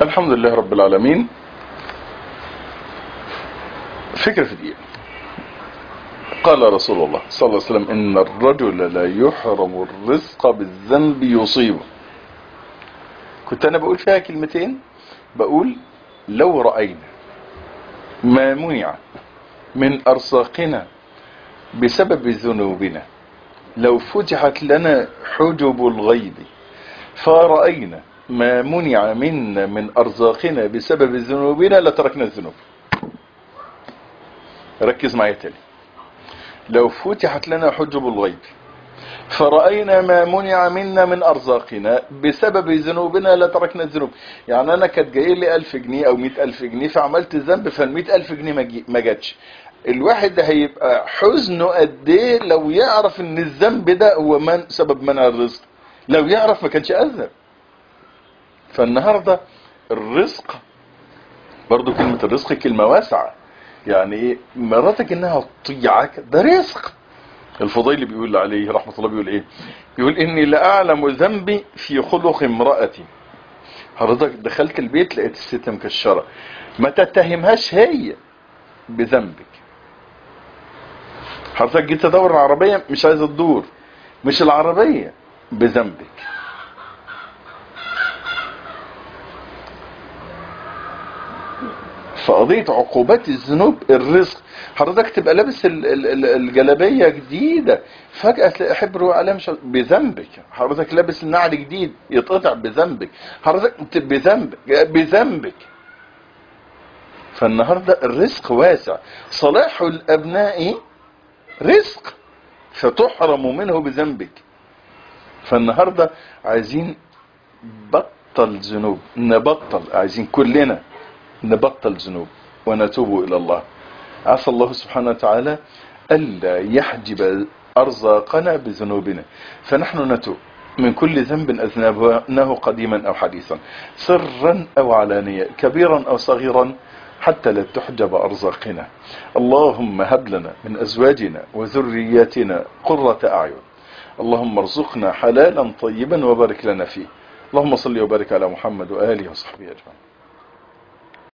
الحمد لله رب العالمين. فكرة في دقيقة. قال رسول الله صلى الله عليه وسلم: إن الرجل لا يحرم الرزق بالذنب يصيبه. كنت أنا بقول فيها كلمتين، بقول: لو رأينا ما منع من أرزاقنا بسبب ذنوبنا، لو فتحت لنا حجب الغيب فرأينا ما منع منا من أرزاقنا بسبب ذنوبنا لتركنا الذنوب. ركز معي تاني. لو فتحت لنا حجب الغيب فرأينا ما منع منا من أرزاقنا بسبب ذنوبنا لتركنا الذنوب. يعني أنا كانت جاي لي 1000 جنيه أو 100,000 جنيه فعملت ذنب، فال100,000 جنيه ما جاتش. الواحد هيبقى حزنه قد ايه لو يعرف ان الذنب ده هو سبب منع الرزق. لو يعرف ما كانش أذنب. فالنهاردة الرزق برضو، كلمة الرزق كلمة واسعة. يعني ايه؟ مراتك انها تطيعك ده رزق. الفضيل بيقول عليه رحمة الله بيقول ايه؟ بيقول: اني لأعلم ذنبي في خلق امرأتي. حضرتك دخلت البيت لقيت الست مكشرة، ما تتهمهاش هي بذنبك. حضرتك جيت تدور العربية مش عايزة تدور، مش العربية، بذنبك. فقضية عقوبات الذنوب الرزق. حضرتك تبقى لابس الجلابية جديدة، فجأة تلاقي حبر وقلم بذنبك. حضرتك لابس النعل جديد يتقطع بذنبك. حضرتك بذنبك. فالنهاردة الرزق واسع. صلاح الأبناء رزق فتحرم منه بذنبك. فالنهاردة عايزين بطل ذنوب، عايزين كلنا نبطل ذنوب ونتوب إلى الله. عسى الله سبحانه وتعالى ألا يحجب أرزاقنا بذنوبنا، فنحن نتوب من كل ذنب أذنبناه قديما أو حديثا، سرا أو علانية، كبيرا أو صغيرا، حتى لا تحجب أرزاقنا. اللهم هب لنا من أزواجنا وذرياتنا قرة أعين. اللهم ارزقنا حلالا طيبا وبارك لنا فيه. اللهم صل وبارك على محمد وآله وصحبه أجمعين.